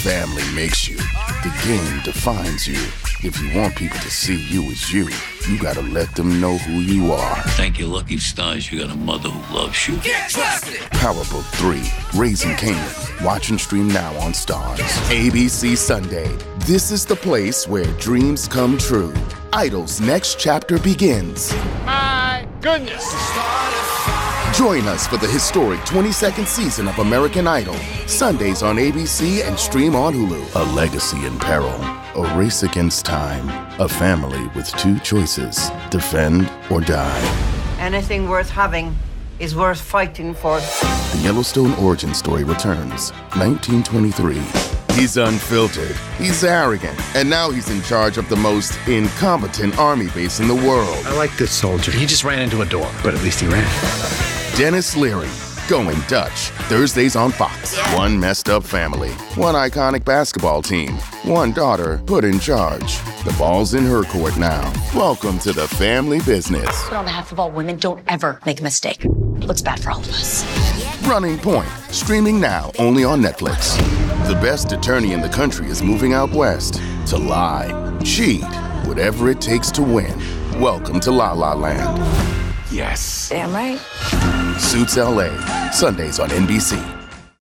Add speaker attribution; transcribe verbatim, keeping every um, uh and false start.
Speaker 1: family makes you. The game defines you. If you want people to see you as you, you gotta let them know who you are.
Speaker 2: Thank your lucky stars you got a mother who loves you.
Speaker 3: Get trusted!
Speaker 1: Powerboat three, Raising Canaan. Watch and stream now on Stars. A B C Sunday. This is the place where dreams come true. Idol's next chapter begins.
Speaker 4: My goodness.
Speaker 1: Join us for the historic twenty-second season of American Idol. Sundays on A B C and stream on Hulu. A legacy in peril. A race against time. A family with two choices. Defend or die.
Speaker 5: Anything worth having is worth fighting for.
Speaker 1: The Yellowstone origin story returns. nineteen twenty-three. He's unfiltered, he's arrogant, and now he's in charge of the most incompetent army base in the world.
Speaker 6: I like this soldier. He just ran into a door, but at least he ran.
Speaker 1: Dennis Leary, Going Dutch. Thursdays on Fox. One messed up family, one iconic basketball team, one daughter put in charge. The ball's in her court now. Welcome to the family business.
Speaker 7: But on behalf of all women, don't ever make a mistake. It looks bad for all of us.
Speaker 1: Running Point, streaming now only on Netflix. The best attorney in the country is moving out west to lie, cheat, whatever it takes to win. Welcome to La La Land.
Speaker 6: Yes.
Speaker 7: Damn right.
Speaker 1: Suits L A, Sundays on N B C.